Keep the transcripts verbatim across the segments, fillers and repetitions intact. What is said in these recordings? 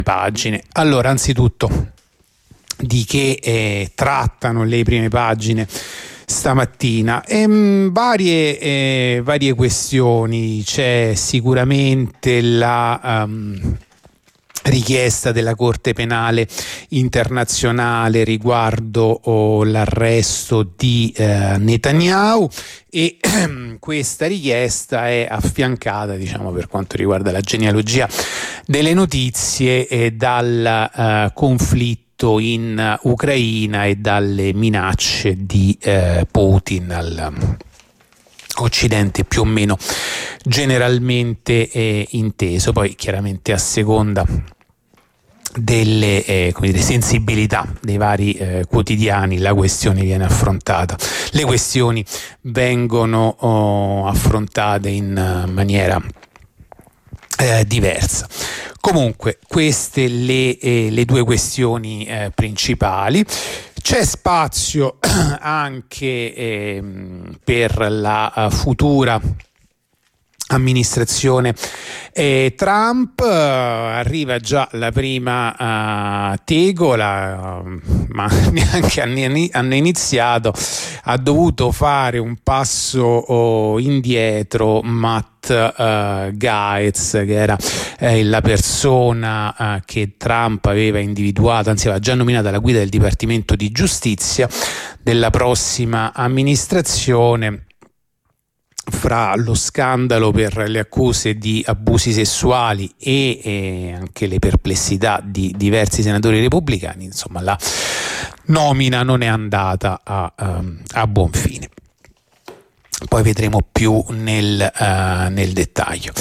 pagine. Allora, anzitutto, di che eh, trattano le prime pagine stamattina? Ehm, varie, eh, varie questioni. C'è sicuramente la um, richiesta della Corte Penale Internazionale riguardo oh, l'arresto di eh, Netanyahu, e ehm, questa richiesta è affiancata, diciamo, per quanto riguarda la genealogia delle notizie, eh, dal eh, conflitto in Ucraina e dalle minacce di eh, Putin al Occidente, più o meno generalmente eh, inteso. Poi chiaramente a seconda delle eh, come dire, sensibilità dei vari eh, quotidiani la questione viene affrontata, le questioni vengono oh, affrontate in uh, maniera eh, diversa. Comunque, queste le, eh, le due questioni eh, principali. C'è spazio anche eh, per la uh, futura amministrazione eh, Trump. Uh, arriva già la prima uh, tegola, uh, ma neanche hanno, hanno iniziato, ha dovuto fare un passo oh, indietro Matt Uh, Gaetz, che era eh, la persona uh, che Trump aveva individuato, anzi aveva già nominato alla guida del Dipartimento di Giustizia della prossima amministrazione. Fra lo scandalo per le accuse di abusi sessuali e, e anche le perplessità di diversi senatori repubblicani, insomma, la nomina non è andata a, um, a buon fine. Poi vedremo più nel, uh, nel dettaglio.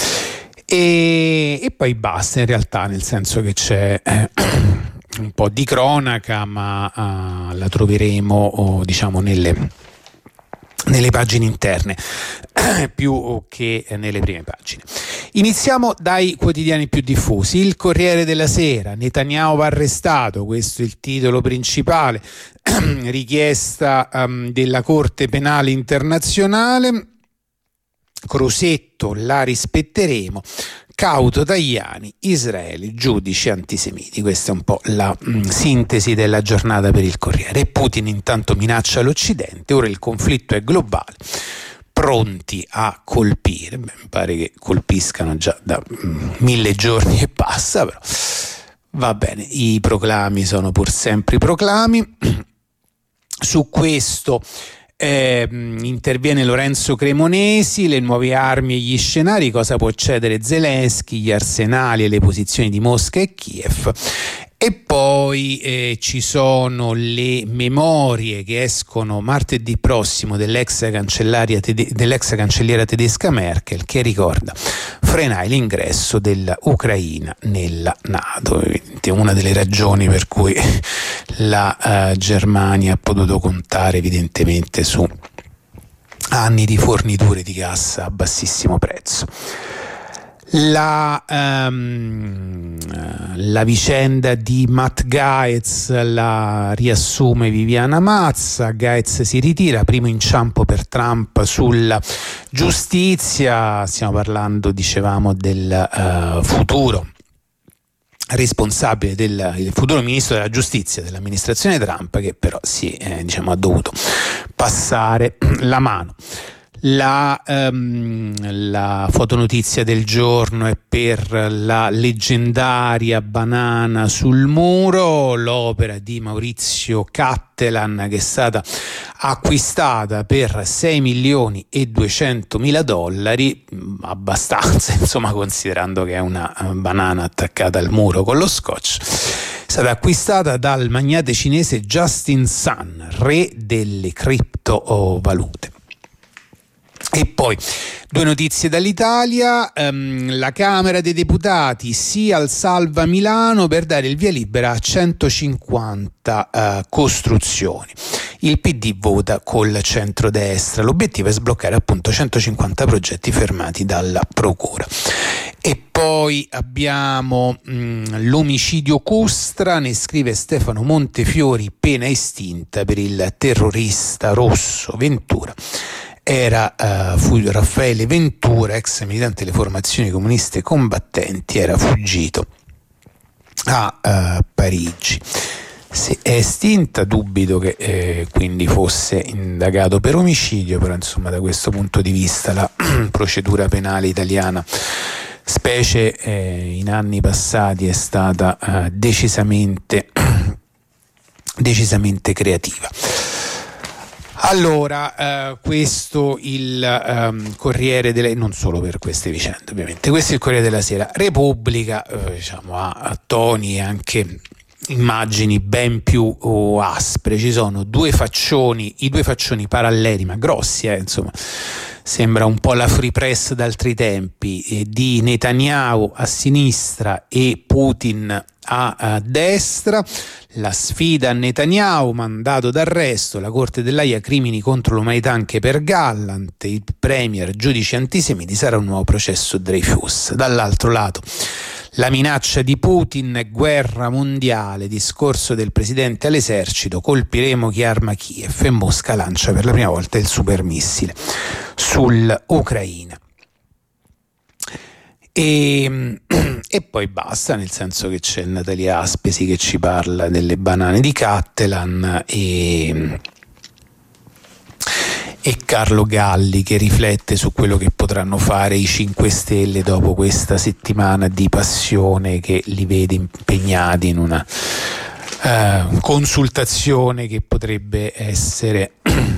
E, e poi basta, in realtà, nel senso che c'è eh, un po' di cronaca, ma uh, la troveremo oh, diciamo nelle, nelle pagine interne più che nelle prime pagine. Iniziamo dai quotidiani più diffusi. Il Corriere della Sera: Netanyahu va arrestato, questo è il titolo principale. Richiesta um, della Corte Penale Internazionale. Crosetto: la rispetteremo. Cauto Tajani: Israele, giudici antisemiti. Questa è un po' la mh, sintesi della giornata per il Corriere. E Putin intanto minaccia l'Occidente, ora il conflitto è globale, pronti a colpire. Beh, mi pare che colpiscano già da mh, mille giorni e passa, però va bene, i proclami sono pur sempre i proclami. Su questo eh, interviene Lorenzo Cremonesi: le nuove armi e gli scenari, cosa può cedere Zelensky, gli arsenali e le posizioni di Mosca e Kiev. E poi eh, ci sono le memorie che escono martedì prossimo dell'ex cancellaria tede- dell'ex cancelliera tedesca Merkel, che ricorda: frenai l'ingresso dell'Ucraina nella NATO. È una delle ragioni per cui la uh, Germania ha potuto contare evidentemente su anni di forniture di gas a bassissimo prezzo. La, um, la vicenda di Matt Gaetz la riassume Viviana Mazza. Gaetz si ritira, primo inciampo per Trump sulla giustizia. Stiamo parlando, dicevamo, del uh, futuro responsabile del il futuro ministro della giustizia dell'amministrazione Trump, che però si eh, diciamo ha dovuto passare la mano. La, um, la fotonotizia del giorno è per la leggendaria banana sul muro, l'opera di Maurizio Cattelan, che è stata acquistata per sei milioni e duecentomila dollari, abbastanza, insomma, considerando che è una banana attaccata al muro con lo scotch. È stata acquistata dal magnate cinese Justin Sun, re delle criptovalute. E poi due notizie dall'Italia. Um, la Camera dei Deputati sì al salva Milano per dare il via libera a centocinquanta uh, costruzioni. Il P D vota col centrodestra. L'obiettivo è sbloccare appunto centocinquanta progetti fermati dalla Procura. E poi abbiamo mh, l'omicidio Custra, ne scrive Stefano Montefiori: pena estinta per il terrorista rosso Ventura. Era uh, fu Raffaele Ventura, ex militante delle formazioni comuniste combattenti, era fuggito a uh, Parigi. Si è estinta, dubito che eh, quindi fosse indagato per omicidio, però insomma da questo punto di vista la procedura penale italiana, specie eh, in anni passati, è stata eh, decisamente decisamente creativa. Allora, eh, questo il um, Corriere della, non solo per queste vicende ovviamente, questo è il Corriere della Sera. Repubblica eh, diciamo ha, ha toni e anche immagini ben più oh, aspre. Ci sono due faccioni, i due faccioni paralleli ma grossi, eh, insomma sembra un po' la Free Press d'altri tempi, eh, di Netanyahu a sinistra e Putin a, a destra. La sfida a Netanyahu, mandato d'arresto, la Corte dell'Aia, crimini contro l'umanità anche per Gallant, il premier, giudici antisemiti, sarà un nuovo processo Dreyfus. Dall'altro lato la minaccia di Putin, guerra mondiale, discorso del presidente all'esercito, colpiremo chi arma Kiev, e Mosca lancia per la prima volta il supermissile sull'Ucraina. E, e poi basta, nel senso che c'è Natalia Aspesi che ci parla delle banane di Cattelan e, e Carlo Galli che riflette su quello che potranno fare i cinque Stelle dopo questa settimana di passione che li vede impegnati in una uh, consultazione che potrebbe essere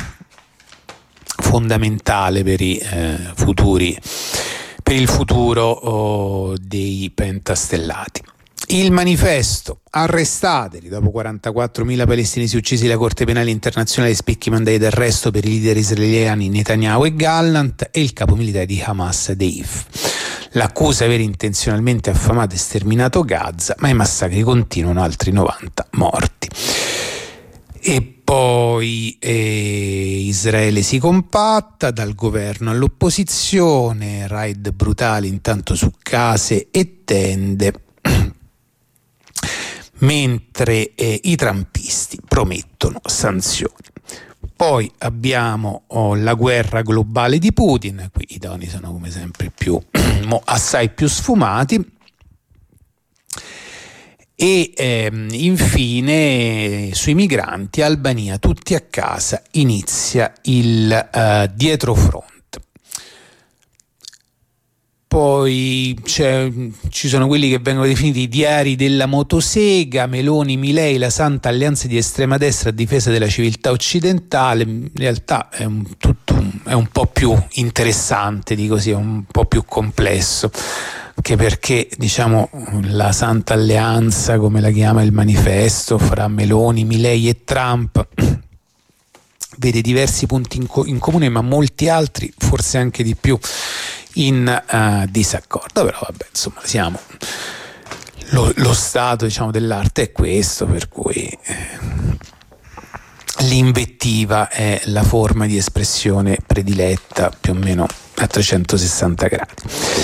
fondamentale per i uh, futuri per il futuro oh, dei pentastellati. Il Manifesto, arrestateli, dopo quarantaquattromila palestinesi uccisi, la Corte Penale Internazionale spicchi mandati d'arresto per i leader israeliani Netanyahu e Gallant e il capo militare di Hamas Deif. L'accusa è aver intenzionalmente affamato e sterminato Gaza, ma i massacri continuano, altri novanta morti. E poi eh, Israele si compatta, dal governo all'opposizione, raid brutali intanto su case e tende, mentre eh, i trumpisti promettono sanzioni. Poi abbiamo oh, la guerra globale di Putin, qui i toni sono come sempre più assai più sfumati. E ehm, infine sui migranti, Albania, tutti a casa, inizia il uh, dietrofront. Poi c'è, ci sono quelli che vengono definiti i diari della motosega, Meloni, Milei, la santa alleanza di estrema destra a difesa della civiltà occidentale. In realtà è un, tutto un, è un po' più interessante di così, è un po' più complesso, anche perché diciamo la Santa Alleanza, come la chiama il Manifesto, fra Meloni, Milei e Trump vede diversi punti in, co- in comune, ma molti altri, forse anche di più, in uh, disaccordo. Però vabbè, insomma, siamo lo, lo stato diciamo dell'arte è questo, per cui eh, l'invettiva è la forma di espressione prediletta più o meno a trecentosessanta gradi.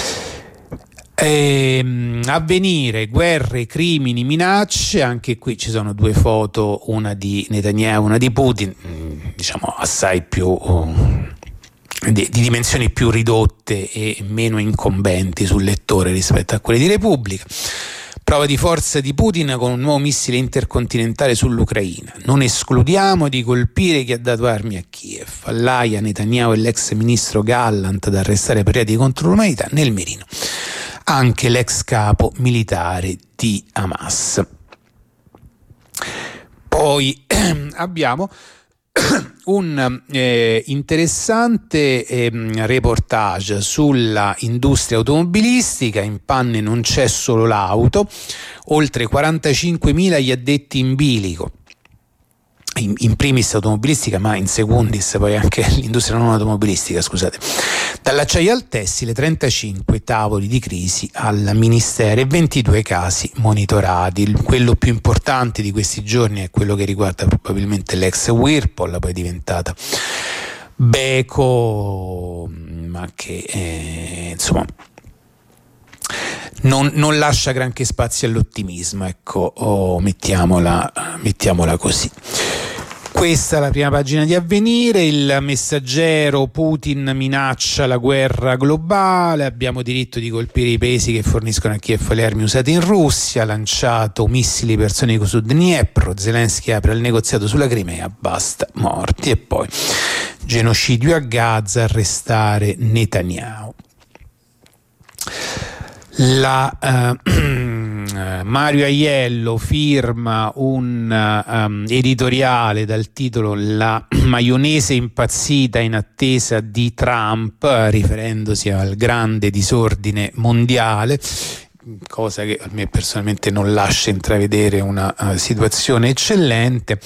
Eh, Avvenire, guerre, crimini, minacce, anche qui ci sono due foto, una di Netanyahu, una di Putin, diciamo assai più uh, di, di dimensioni più ridotte e meno incombenti sul lettore rispetto a quelle di Repubblica. Prova di forza di Putin con un nuovo missile intercontinentale sull'Ucraina. Non escludiamo di colpire chi ha dato armi a Kiev. All'Aia, Netanyahu e l'ex ministro Gallant da arrestare per reati contro l'umanità, nel mirino anche l'ex capo militare di Hamas. Poi abbiamo un eh, interessante eh, reportage sulla industria automobilistica. In panne non c'è solo l'auto, oltre quarantacinquemila gli addetti in bilico, in, in primis automobilistica, ma in secundis poi anche l'industria non automobilistica, scusate. Dall'acciaio al tessile, trentacinque tavoli di crisi al Ministero e ventidue casi monitorati. Quello più importante di questi giorni è quello che riguarda probabilmente l'ex Whirlpool, poi diventata Beko, ma che eh, insomma non, non lascia granché spazio all'ottimismo, ecco, oh, mettiamola, mettiamola così. Questa è la prima pagina di Avvenire. Il Messaggero: Putin minaccia la guerra globale, abbiamo diritto di colpire i paesi che forniscono a Kiev le armi usate in Russia, lanciato missili ipersonico su Dnipro, Zelensky apre il negoziato sulla Crimea, basta morti. E poi genocidio a Gaza, arrestare Netanyahu. La uh, Mario Aiello firma un um, editoriale dal titolo "La maionese impazzita in attesa di Trump", riferendosi al grande disordine mondiale, cosa che a me personalmente non lascia intravedere una uh, situazione eccellente.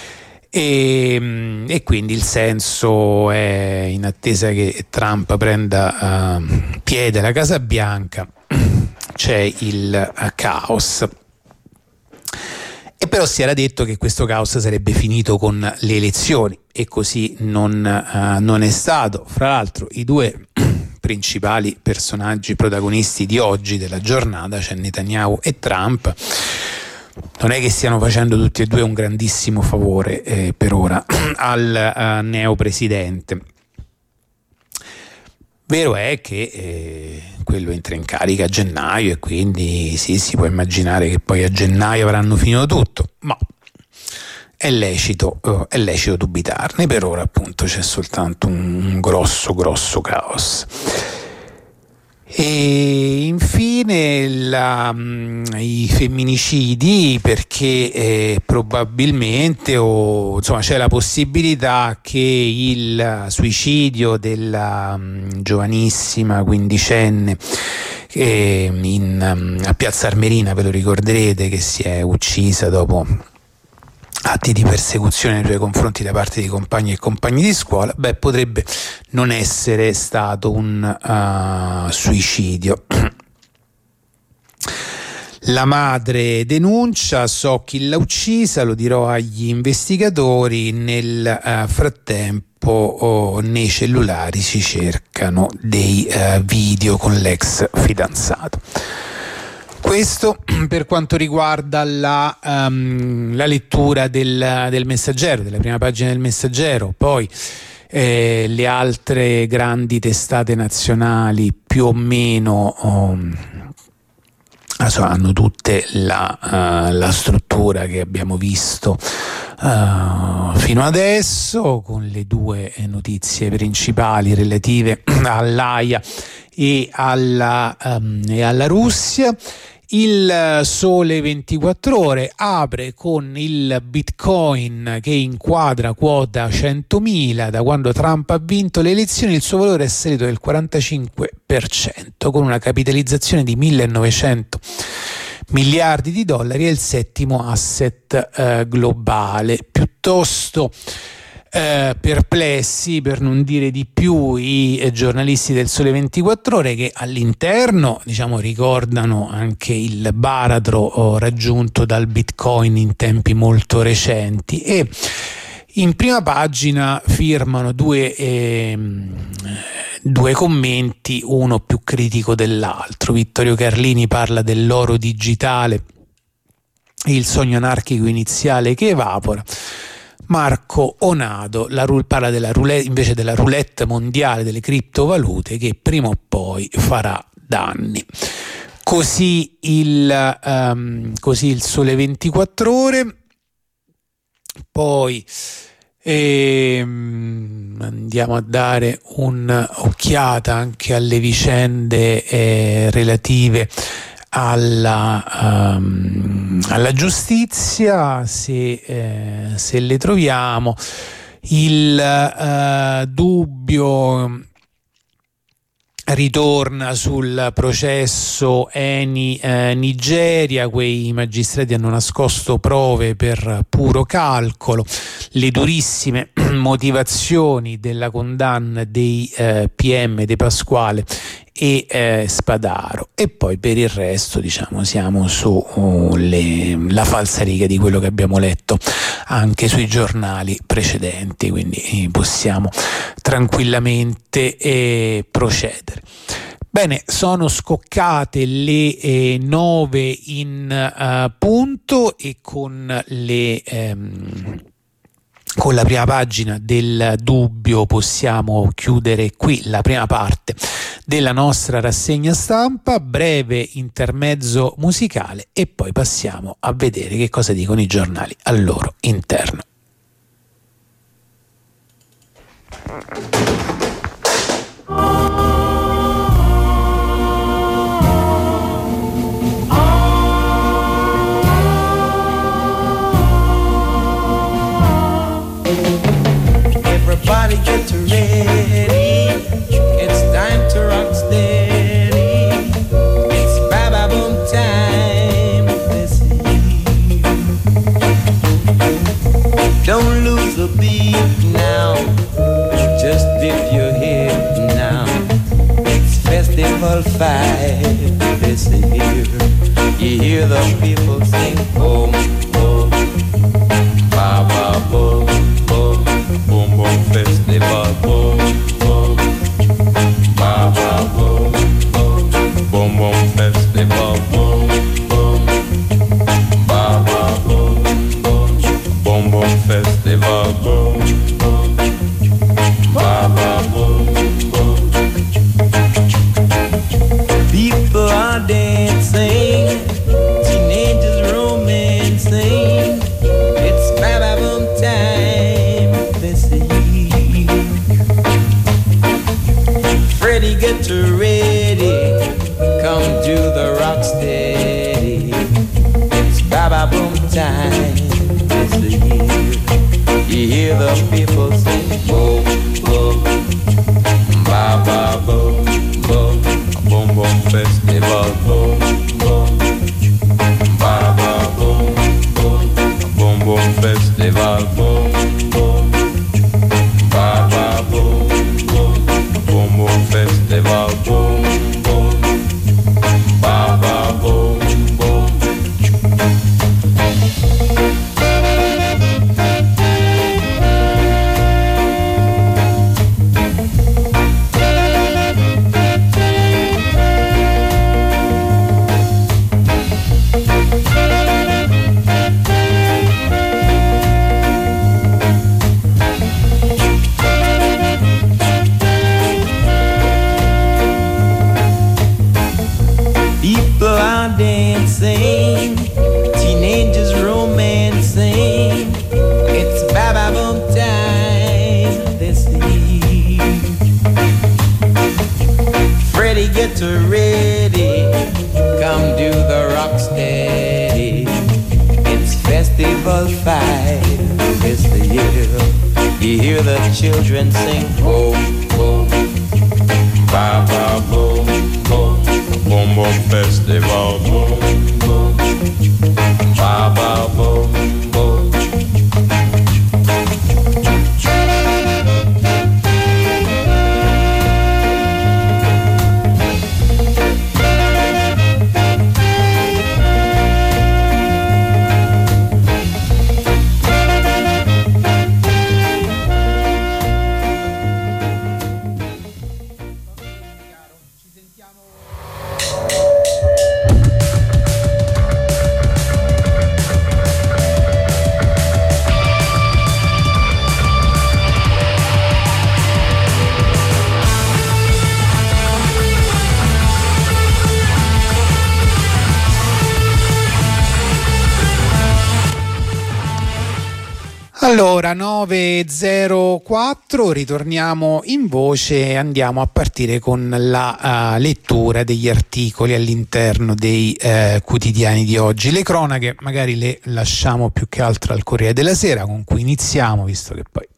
E, e quindi il senso è: in attesa che Trump prenda uh, piede alla Casa Bianca, c'è il uh, caos. E però si era detto che questo caos sarebbe finito con le elezioni, e così non, uh, non è stato. Fra l'altro i due principali personaggi protagonisti di oggi, della giornata, cioè Netanyahu e Trump, non è che stiano facendo tutti e due un grandissimo favore eh, per ora al uh, neopresidente. Vero è che eh, quello entra in carica a gennaio, e quindi sì, si può immaginare che poi a gennaio avranno finito tutto, ma è lecito, uh, è lecito dubitarne. Per ora appunto c'è soltanto un, un grosso grosso caos. E infine la, mh, i femminicidi, perché eh, probabilmente o insomma c'è la possibilità che il suicidio della mh, giovanissima quindicenne eh, in, um, a Piazza Armerina, ve lo ricorderete, che si è uccisa dopo atti di persecuzione nei suoi confronti da parte di compagni e compagni di scuola, beh, potrebbe non essere stato un uh, suicidio. La madre denuncia: so chi l'ha uccisa, lo dirò agli investigatori. Nel uh, frattempo oh, nei cellulari si cercano dei uh, video con l'ex fidanzato. Questo per quanto riguarda la, um, la lettura del, del Messaggero, della prima pagina del Messaggero. Poi eh, le altre grandi testate nazionali più o meno um, hanno tutte la, uh, la struttura che abbiamo visto uh, fino adesso, con le due notizie principali relative all'Aia e alla, um, e alla Russia. Il Sole ventiquattro Ore apre con il Bitcoin che inquadra quota centomila. Da quando Trump ha vinto le elezioni il suo valore è salito del quarantacinque per cento, con una capitalizzazione di millenovecento miliardi di dollari. È il settimo asset eh, globale. Piuttosto Eh, perplessi, per non dire di più, i eh, giornalisti del Sole ventiquattro Ore, che all'interno, diciamo, ricordano anche il baratro oh, raggiunto dal Bitcoin in tempi molto recenti, e in prima pagina firmano due, eh, due commenti, uno più critico dell'altro. Vittorio Carlini parla dell'oro digitale, il sogno anarchico iniziale che evapora. Marco Onado la, parla della roulette, invece della roulette mondiale delle criptovalute, che prima o poi farà danni. Così il, um, così il Sole ventiquattro Ore. Poi ehm, andiamo a dare un'occhiata anche alle vicende eh, relative Alla, um, alla giustizia, se, eh, se le troviamo. Il uh, dubbio ritorna sul processo Eni eh, Nigeria. Quei magistrati hanno nascosto prove per puro calcolo. Le durissime motivazioni della condanna dei eh, P M De Pasquale e eh, Spadaro. E poi per il resto, diciamo, siamo su uh, le, la falsariga di quello che abbiamo letto anche sui giornali precedenti, quindi possiamo tranquillamente eh, procedere. Bene, sono scoccate le eh, nove in uh, punto, e con le ehm, Con la prima pagina del Dubbio possiamo chiudere qui la prima parte della nostra rassegna stampa, breve intermezzo musicale e poi passiamo a vedere che cosa dicono i giornali al loro interno. Everybody get ready, it's time to rock steady, it's Baba Boom time this year. Don't lose a beat now, just dip your head now, it's Festival five this year. You hear the people sing boom, boom, Baba Boom. Boom boom festival, boom boom, ba ba boom boom, boom boom festival, boom boom, ba ba boom boom, boom boom festival, boom boom, ba ba boom boom. People are dancing, teenagers romancing, it's ba ba boom time. Freddie, get ready, come do the rock steady. It's Baba Boom time this year. You hear the people sing boom, boom, Baba Boom, boom, boom, boom festival, boom, boom, Baba Boom, boom, boom, boom festival, boom, boom, Baba Boom, boom, boom, boom festival, boom, boom, Baba Boom, boom. Dancing, teenagers romancing, it's Baba Boom time this year. Freddie, get ready, come do the rock steady, it's Festival five this year. You hear the children sing boom, boom, Baba Boom, boom, boom boom festival, boom boom, Baba Boom, boom. Allora, nove e zero quattro, ritorniamo in voce e andiamo a partire con la uh, lettura degli articoli all'interno dei uh, quotidiani di oggi. Le cronache magari le lasciamo più che altro al Corriere della Sera, con cui iniziamo, visto che poi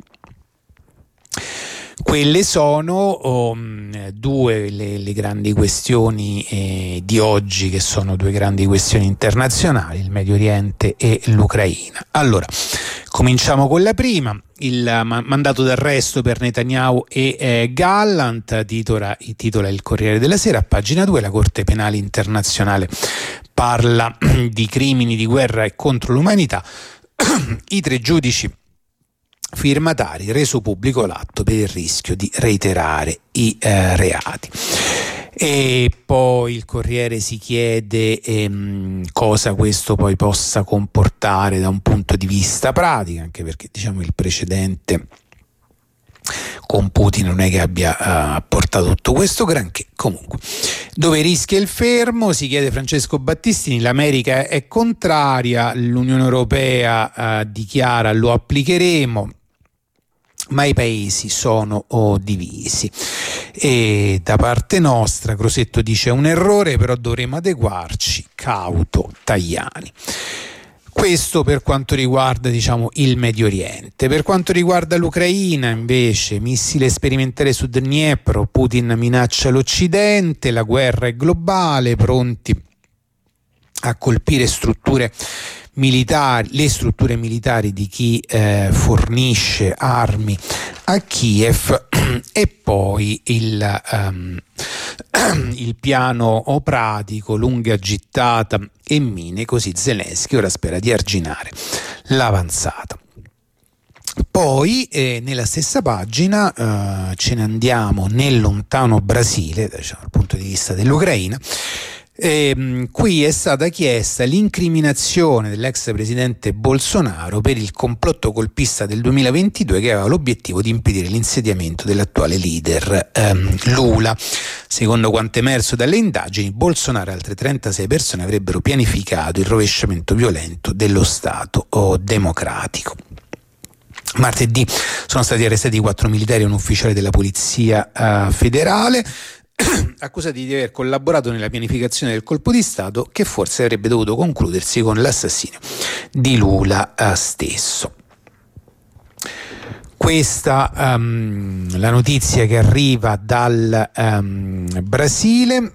quelle sono um, due le, le grandi questioni eh, di oggi, che sono due grandi questioni internazionali, il Medio Oriente e l'Ucraina. Allora, cominciamo con la prima, il mandato d'arresto per Netanyahu e eh, Gallant, titola, titola il Corriere della Sera, a pagina due, la Corte Penale Internazionale parla di crimini di guerra e contro l'umanità, i tre giudici firmatari, reso pubblico l'atto per il rischio di reiterare i eh, reati. E poi il Corriere si chiede ehm, cosa questo poi possa comportare da un punto di vista pratico, anche perché diciamo il precedente con Putin non è che abbia uh, portato tutto questo granché. Comunque, dove rischia il fermo, si chiede Francesco Battistini, l'America è contraria, l'Unione Europea uh, dichiara lo applicheremo, ma i paesi sono oh, divisi. E da parte nostra Crosetto dice un errore, però dovremo adeguarci, cauto Tajani. Questo per quanto riguarda, diciamo, il Medio Oriente. Per quanto riguarda l'Ucraina, invece, missile sperimentale su Dnipro, Putin minaccia l'Occidente, la guerra è globale, pronti a colpire strutture militari, le strutture militari di chi eh, fornisce armi a Kiev. E poi il, um, il piano pratico, lunga gittata e mine, così Zelensky ora spera di arginare l'avanzata. Poi eh, nella stessa pagina eh, ce ne andiamo nel lontano Brasile, diciamo, dal punto di vista dell'Ucraina. Eh, qui è stata chiesta l'incriminazione dell'ex presidente Bolsonaro per il complotto golpista del duemilaventidue che aveva l'obiettivo di impedire l'insediamento dell'attuale leader ehm, Lula. Secondo quanto emerso dalle indagini, Bolsonaro e altre trentasei persone avrebbero pianificato il rovesciamento violento dello Stato oh, democratico. Martedì sono stati arrestati quattro militari e un ufficiale della polizia uh, federale, accusati di aver collaborato nella pianificazione del colpo di Stato che forse avrebbe dovuto concludersi con l'assassinio di Lula uh, stesso. Questa um, la notizia che arriva dal um, Brasile.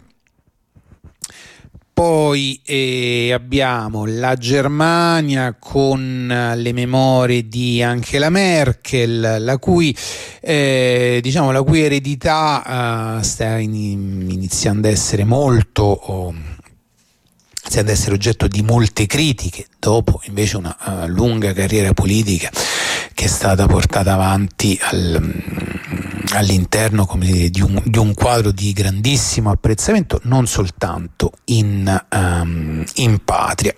Poi eh, abbiamo la Germania con le memorie di Angela Merkel, la cui, eh, diciamo, la cui eredità uh, sta in, iniziando ad essere molto oh, iniziando ad essere oggetto di molte critiche, dopo invece una uh, lunga carriera politica che è stata portata avanti al, all'interno, come dire, di, un, di un quadro di grandissimo apprezzamento, non soltanto in, um, in patria.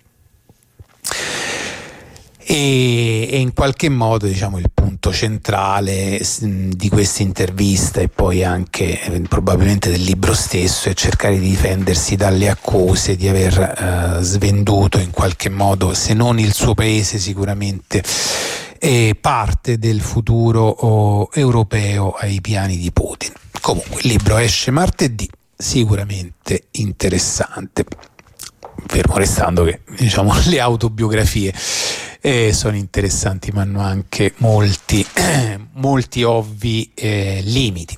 E, e in qualche modo, diciamo, il punto centrale di questa intervista e poi anche eh, probabilmente del libro stesso è cercare di difendersi dalle accuse di aver eh, svenduto in qualche modo, se non il suo paese, sicuramente eh, parte del futuro oh, europeo ai piani di Putin. Comunque il libro esce martedì, sicuramente interessante, fermo restando che, diciamo, le autobiografie Eh, sono interessanti, ma hanno anche molti, eh, molti ovvi eh, limiti.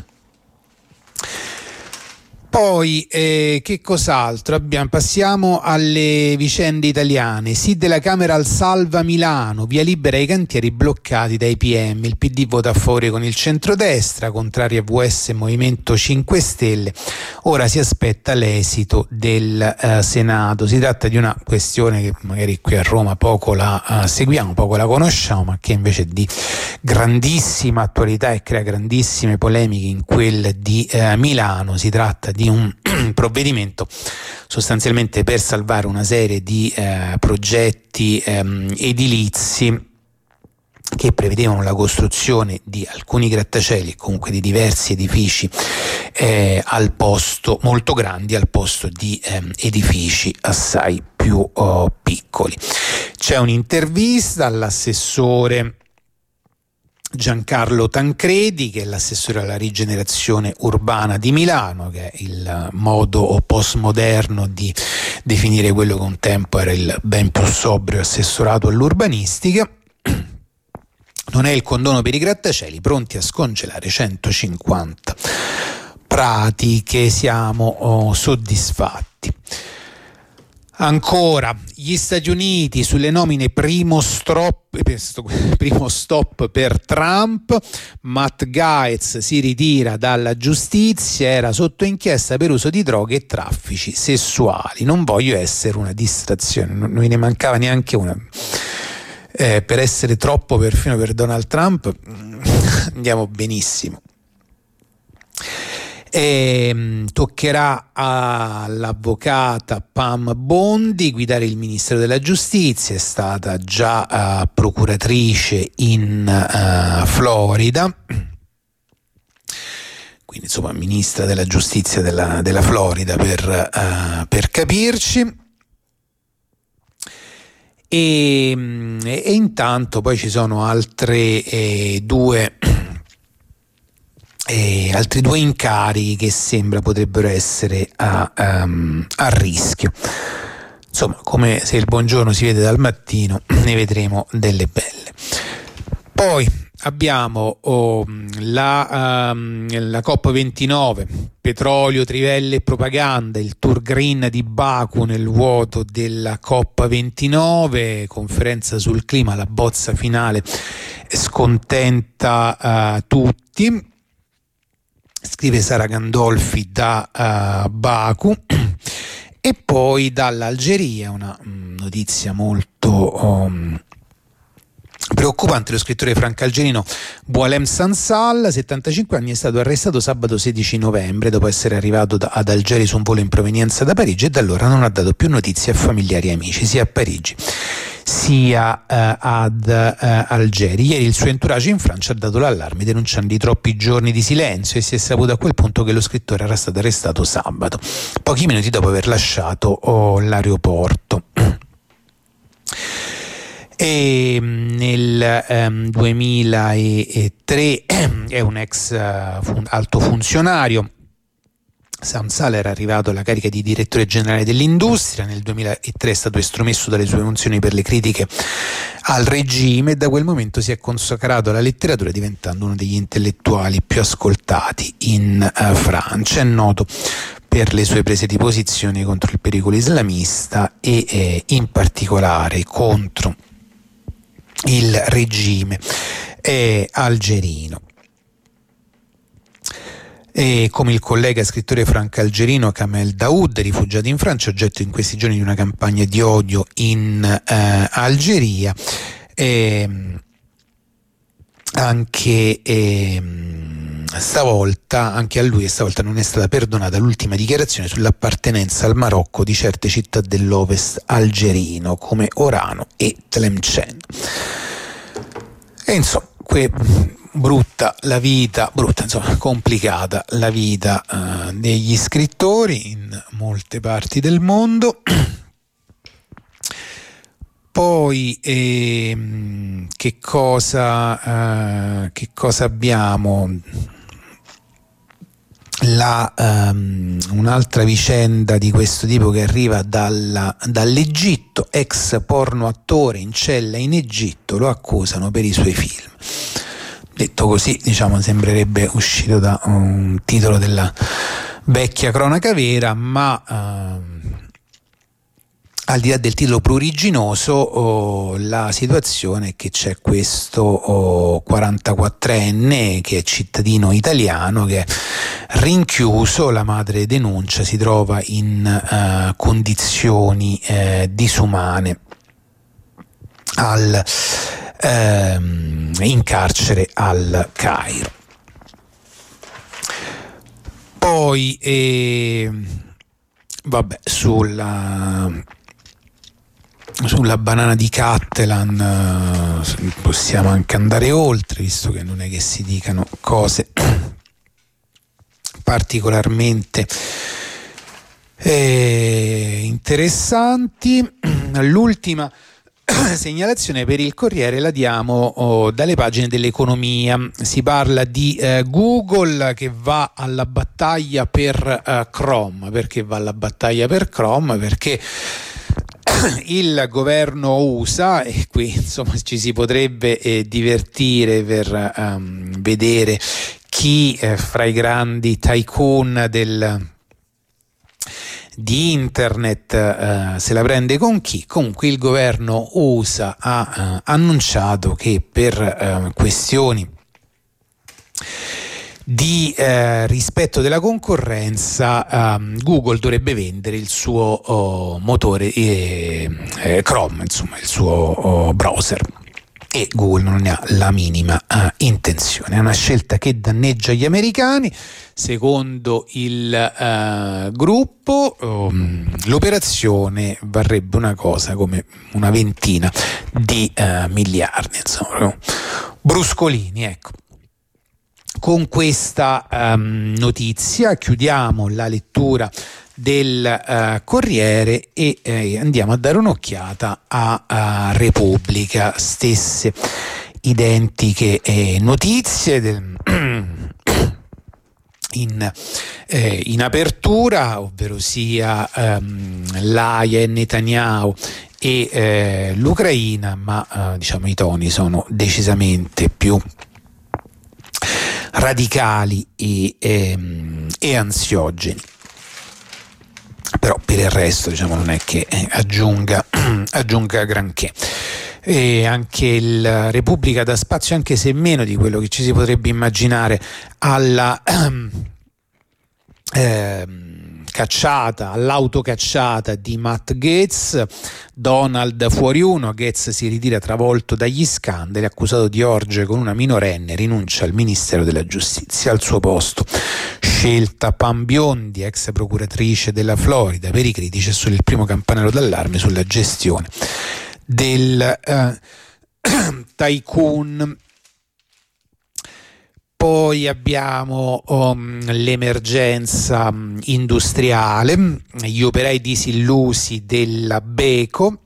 Poi eh, che cos'altro abbiamo? Passiamo alle vicende italiane. Sì della Camera al salva Milano, via libera ai cantieri bloccati dai P M. Il P D vota a favore con il centrodestra, contrari a V S e Movimento cinque Stelle. Ora si aspetta l'esito del uh, Senato. Si tratta di una questione che magari qui a Roma poco la uh, seguiamo, poco la conosciamo, ma che invece è di grandissima attualità e crea grandissime polemiche in quel di uh, Milano. Si tratta di un provvedimento sostanzialmente per salvare una serie di eh, progetti ehm, edilizi che prevedevano la costruzione di alcuni grattacieli e comunque di diversi edifici eh, al posto, molto grandi, al posto di ehm, edifici assai più oh, piccoli. C'è un'intervista all'assessore Giancarlo Tancredi, che è l'assessore alla rigenerazione urbana di Milano, che è il modo postmoderno di definire quello che un tempo era il ben più sobrio assessorato all'urbanistica. Non è il condono per i grattacieli, pronti a scongelare centocinquanta pratiche, siamo oh, soddisfatti. Ancora, gli Stati Uniti sulle nomine primo stop, primo stop per Trump. Matt Gaetz si ritira dalla giustizia, era sotto inchiesta per uso di droghe e traffici sessuali. Non voglio essere una distrazione, non me ne mancava neanche una. Eh, per essere troppo perfino per Donald Trump andiamo benissimo. E, toccherà all'avvocata Pam Bondi guidare il Ministero della Giustizia, è stata già uh, procuratrice in uh, Florida, quindi insomma ministra della Giustizia della, della Florida per, uh, per capirci. E, e, e intanto poi ci sono altre eh, due E altri due incarichi che sembra potrebbero essere a, um, a rischio. Insomma, come se il buongiorno si vede dal mattino, ne vedremo delle belle. Poi abbiamo oh, la, um, la COP ventinove, petrolio, trivelle e propaganda, il tour green di Baku nel vuoto della COP ventinove, conferenza sul clima, la bozza finale scontenta uh, tutti. Scrive Sara Gandolfi da uh, Baku. E poi dall'Algeria una um, notizia molto um, preoccupante. Lo scrittore franco-algerino Boualem Sansal, settantacinque anni, è stato arrestato sabato sedici novembre dopo essere arrivato da, ad Algeri su un volo in provenienza da Parigi, e da allora non ha dato più notizie a familiari e amici sia a Parigi sia uh, ad uh, Algeri. Ieri il suo entourage in Francia ha dato l'allarme denunciando i troppi giorni di silenzio, e si è saputo a quel punto che lo scrittore era stato arrestato sabato, pochi minuti dopo aver lasciato oh, l'aeroporto. E nel um, duemilatré è un ex uh, fun- alto funzionario. Sansal era arrivato alla carica di direttore generale dell'industria, nel duemilatré è stato estromesso dalle sue funzioni per le critiche al regime, e da quel momento si è consacrato alla letteratura, diventando uno degli intellettuali più ascoltati in uh, Francia. È noto per le sue prese di posizione contro il pericolo islamista e eh, in particolare contro il regime eh, algerino. E come il collega scrittore franco-algerino Kamel Daoud, rifugiato in Francia, oggetto in questi giorni di una campagna di odio in eh, Algeria, e anche eh, stavolta anche a lui stavolta non è stata perdonata l'ultima dichiarazione sull'appartenenza al Marocco di certe città dell'ovest algerino come Orano e Tlemcen. E insomma, que- brutta la vita, brutta insomma, complicata la vita uh, degli scrittori in molte parti del mondo. Poi ehm, che cosa uh, che cosa abbiamo? La, um, un'altra vicenda di questo tipo che arriva dalla, dall'Egitto. Ex porno attore in cella in Egitto, lo accusano per i suoi film. Detto così, diciamo, sembrerebbe uscito da un titolo della vecchia cronaca vera, ma uh, al di là del titolo pruriginoso, oh, la situazione è che c'è questo oh, quarantaquattrenne che è cittadino italiano, che è rinchiuso, la madre denuncia, si trova in uh, condizioni eh, disumane al, ehm, in carcere al Cairo. Poi eh, vabbè, sulla sulla banana di Cattelan uh, possiamo anche andare oltre, visto che non è che si dicano cose particolarmente eh, interessanti. L'ultima segnalazione per il Corriere la diamo oh, dalle pagine dell'economia. Si parla di eh, Google che va alla battaglia per eh, Chrome. Perché va alla battaglia per Chrome? Perché il governo U S A, e qui insomma ci si potrebbe eh, divertire per um, vedere chi eh, fra i grandi tycoon del di internet uh, se la prende con chi. Comunque il governo U S A ha uh, annunciato che per uh, questioni di eh, rispetto della concorrenza um, Google dovrebbe vendere il suo oh, motore eh, eh, Chrome, insomma il suo oh, browser. e Google non ne ha la minima uh, intenzione. È una scelta che danneggia gli americani. Secondo il uh, gruppo um, l'operazione varrebbe una cosa come una ventina di uh, miliardi, insomma, bruscolini, ecco. Con questa um, notizia chiudiamo la lettura del uh, Corriere e eh, andiamo a dare un'occhiata a, a Repubblica. Stesse identiche eh, notizie del, in, eh, in apertura, ovvero sia um, l'Aia e Netanyahu e eh, l'Ucraina, ma uh, diciamo i toni sono decisamente più radicali e, ehm, e ansiogeni. Però per il resto, diciamo, non è che aggiunga, aggiunga granché. E anche il Repubblica dà spazio, anche se meno di quello che ci si potrebbe immaginare, alla eh, cacciata, all'autocacciata di Matt Gaetz. Donald fuori uno, Gaetz si ritira travolto dagli scandali, accusato di orge con una minorenne, rinuncia al Ministero della Giustizia. Al suo posto scelta Pam Biondi, ex procuratrice della Florida. Per i critici è solo il primo campanello d'allarme sulla gestione del uh, tycoon. Poi abbiamo um, l'emergenza um, industriale, gli operai disillusi della Beko.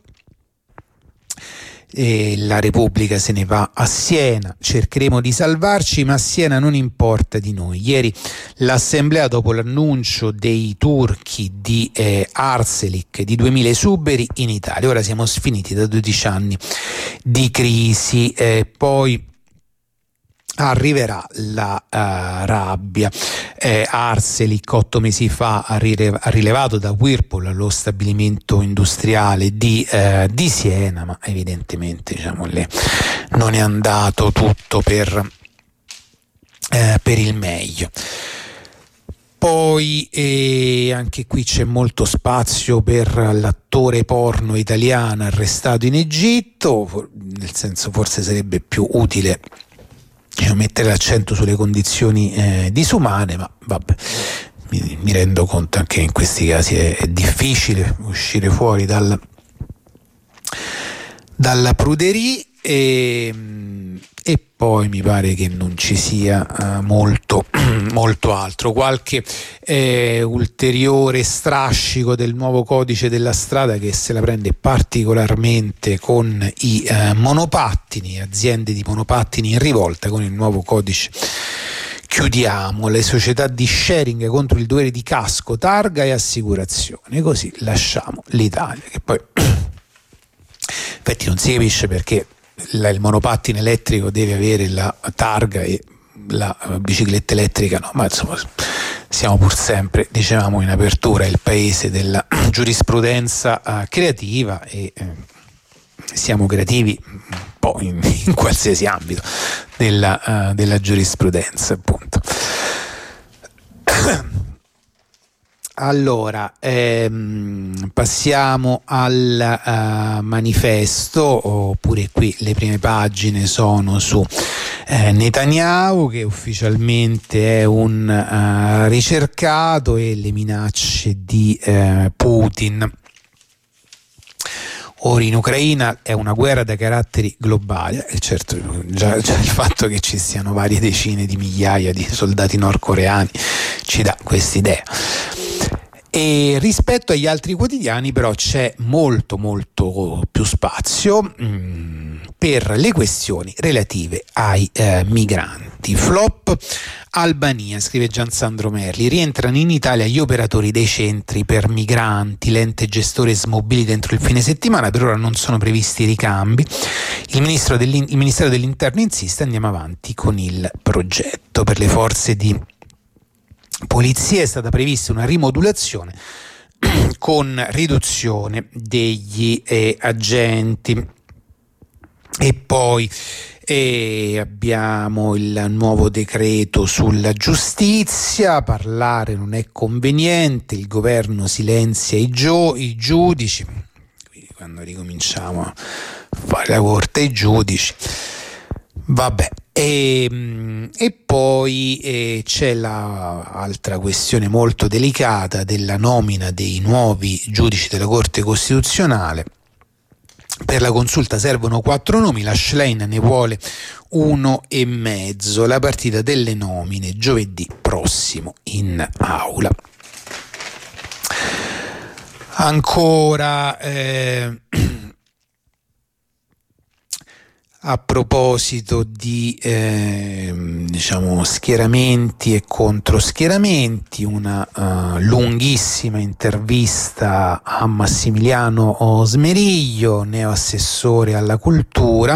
E la Repubblica se ne va a Siena. Cercheremo di salvarci, ma a Siena non importa di noi. Ieri l'assemblea, dopo l'annuncio dei turchi di eh, Arçelik di duemila esuberi in Italia. Ora siamo sfiniti da dodici anni di crisi. Eh, poi arriverà la uh, rabbia. eh, Arçelik otto mesi fa ha, rilev- ha rilevato da Whirlpool lo stabilimento industriale di, uh, di Siena, ma evidentemente, diciamo, le, non è andato tutto per, uh, per il meglio. Poi eh, anche qui c'è molto spazio per l'attore porno italiano arrestato in Egitto, nel senso, forse sarebbe più utile mettere l'accento sulle condizioni eh, disumane, ma vabbè, mi, mi rendo conto anche che in questi casi è, è difficile uscire fuori dal, dalla pruderie. E, e poi mi pare che non ci sia uh, molto, molto altro. Qualche eh, ulteriore strascico del nuovo codice della strada, che se la prende particolarmente con i eh, monopattini, aziende di monopattini in rivolta. Con il nuovo codice chiudiamo le società di sharing contro il dovere di casco, targa e assicurazione, così lasciamo l'Italia, che poi infatti non si capisce perché La, il monopattino elettrico deve avere la targa e la bicicletta elettrica no, ma insomma siamo pur sempre, dicevamo in apertura, il paese della giurisprudenza uh, creativa e eh, siamo creativi un po' in, in qualsiasi ambito della, uh, della giurisprudenza, appunto. Allora, ehm, passiamo al uh, manifesto, oppure qui le prime pagine sono su eh, Netanyahu, che ufficialmente è un uh, ricercato, e le minacce di uh, Putin. Ora in Ucraina è una guerra da caratteri globali, e certo già, già il fatto che ci siano varie decine di migliaia di soldati nordcoreani ci dà quest'idea. E rispetto agli altri quotidiani però c'è molto molto più spazio mh, per le questioni relative ai eh, migranti. Flop Albania, scrive Giansandro Merli, rientrano in Italia gli operatori dei centri per migranti, l'ente gestore smobilita entro il fine settimana, per ora non sono previsti ricambi, il, ministro dell'in- il Ministero dell'Interno insiste, andiamo avanti con il progetto. Per le forze di polizia è stata prevista una rimodulazione con riduzione degli eh, agenti. E poi eh, abbiamo il nuovo decreto sulla giustizia, parlare non è conveniente, il governo silenzia i, gio- i giudici. Quindi quando ricominciamo a fare la corte ai giudici. Vabbè, e, e poi eh, c'è l'altra questione molto delicata della nomina dei nuovi giudici della Corte Costituzionale. Per la consulta servono quattro nomi, la Schlein ne vuole uno e mezzo. La partita delle nomine giovedì prossimo in aula. Ancora eh, a proposito di eh, diciamo schieramenti e controschieramenti, una uh, lunghissima intervista a Massimiliano Smeriglio, neoassessore alla cultura,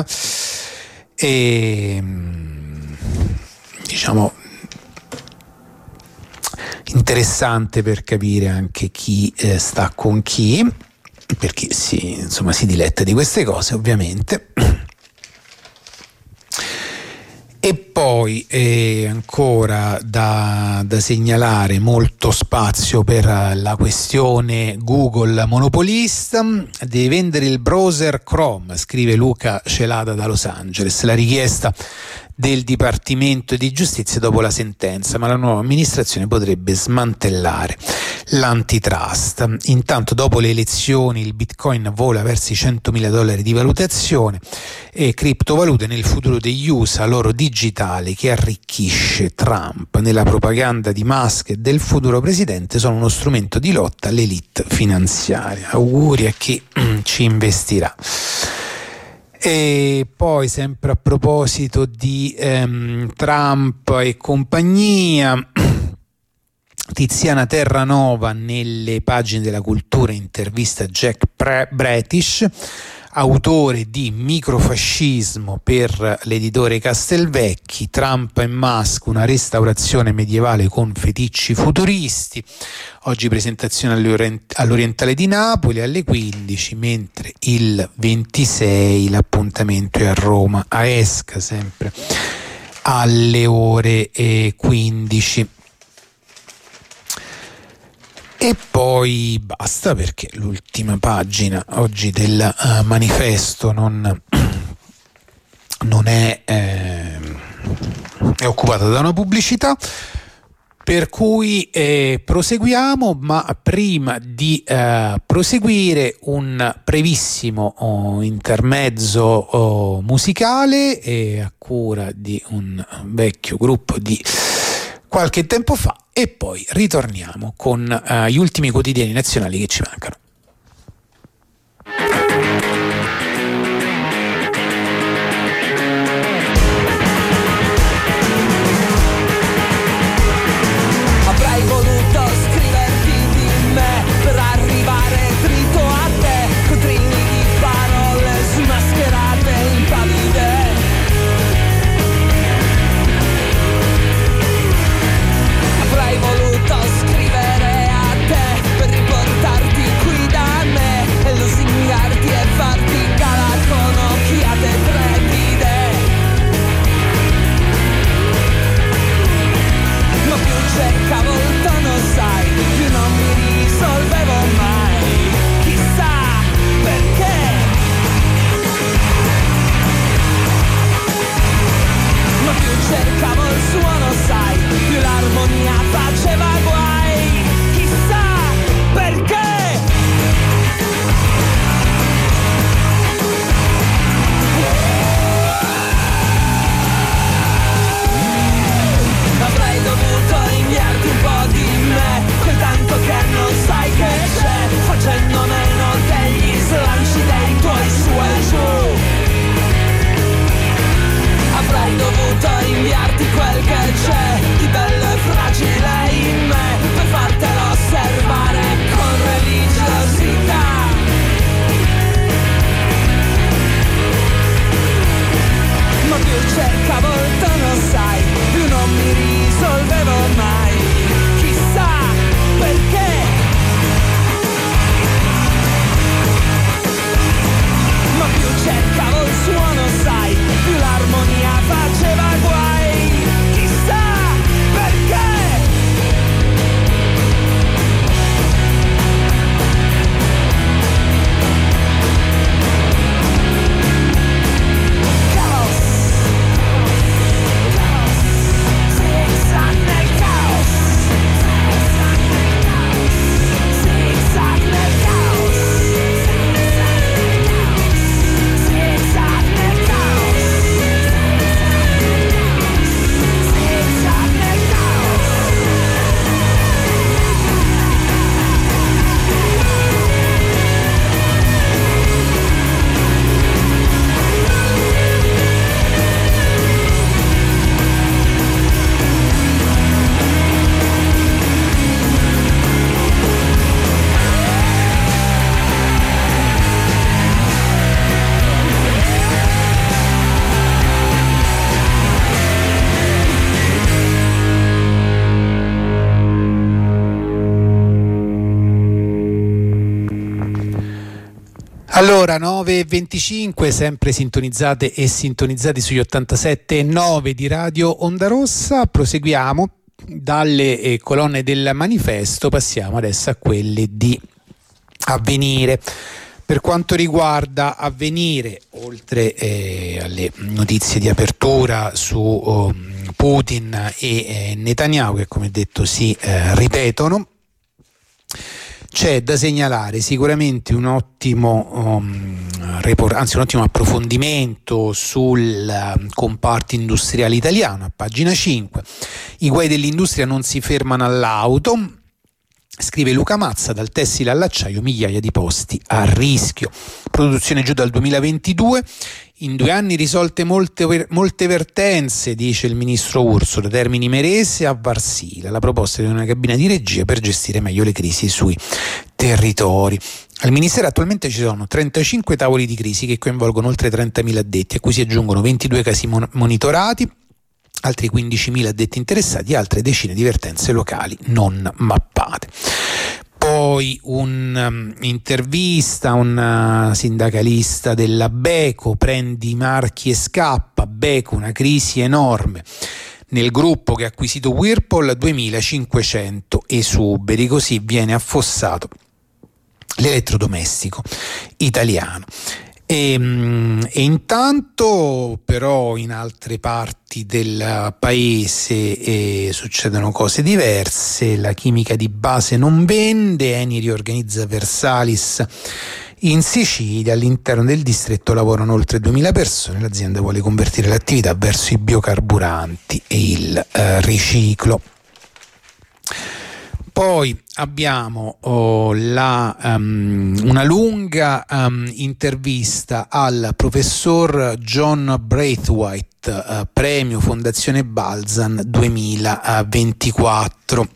e diciamo interessante per capire anche chi eh, sta con chi, perché si, insomma, si diletta di queste cose ovviamente. E poi eh, ancora da, da segnalare molto spazio per la questione Google monopolista. Deve vendere il browser Chrome, scrive Luca Celada da Los Angeles. La richiesta del Dipartimento di Giustizia dopo la sentenza, ma la nuova amministrazione potrebbe smantellare l'antitrust. Intanto, dopo le elezioni, il Bitcoin vola verso i centomila dollari di valutazione, e criptovalute nel futuro degli U S A, l'oro digitale che arricchisce Trump. Nella propaganda di Musk e del futuro presidente sono uno strumento di lotta all'elite finanziaria. Auguri a chi ci investirà. E poi, sempre a proposito di ehm, Trump e compagnia, Tiziana Terranova nelle pagine della cultura intervista Jack British, autore di Microfascismo per l'editore Castelvecchi, Trump e Musk, una restaurazione medievale con feticci futuristi. Oggi presentazione all'Orientale di Napoli alle quindici, mentre il ventisei l'appuntamento è a Roma, a Esca, sempre alle ore quindici. E poi basta, perché l'ultima pagina oggi del uh, manifesto non, non è, eh, è occupata da una pubblicità, per cui eh, proseguiamo, ma prima di eh, proseguire un brevissimo oh, intermezzo oh, musicale eh, a cura di un vecchio gruppo di qualche tempo fa, e poi ritorniamo con uh, gli ultimi quotidiani nazionali che ci mancano. Avrei voluto scriverti di me per arrivare dritto a te, con trilli di parole smascherate impavide. Avrei voluto scrivere a te per riportarti qui Allora, nove e venticinque, sempre sintonizzate e sintonizzati sugli ottantasette e nove di Radio Onda Rossa. Proseguiamo dalle eh, colonne del manifesto, passiamo adesso a quelle di Avvenire. Per quanto riguarda Avvenire, oltre eh, alle notizie di apertura su oh, Putin e eh, Netanyahu, che come detto si eh, ripetono, c'è da segnalare sicuramente un ottimo, um, report, anzi un ottimo approfondimento sul uh, comparto industriale italiano a pagina cinque. I guai dell'industria non si fermano all'auto, scrive Luca Mazza, dal tessile all'acciaio migliaia di posti a rischio. Produzione giù dal duemilaventidue, in due anni risolte molte, molte vertenze, dice il ministro Urso, da Termini Imerese a Varsila, la proposta di una cabina di regia per gestire meglio le crisi sui territori. Al Ministero attualmente ci sono trentacinque tavoli di crisi che coinvolgono oltre trentamila addetti, a cui si aggiungono ventidue casi mon- monitorati, altri quindicimila addetti interessati e altre decine di vertenze locali non mappate. Poi un'intervista a um, un uh, sindacalista della Beko, prendi i marchi e scappa, Beko una crisi enorme nel gruppo che ha acquisito Whirlpool, duemilacinquecento esuberi, così viene affossato l'elettrodomestico italiano. E, e intanto però in altre parti del paese eh, succedono cose diverse. La chimica di base non vende, Eni riorganizza Versalis in Sicilia, all'interno del distretto lavorano oltre duemila persone, l'azienda vuole convertire l'attività verso i biocarburanti e il eh, riciclo. Poi abbiamo oh, la, um, una lunga um, intervista al professor John Braithwaite, uh, premio Fondazione Balzan duemilaventiquattro,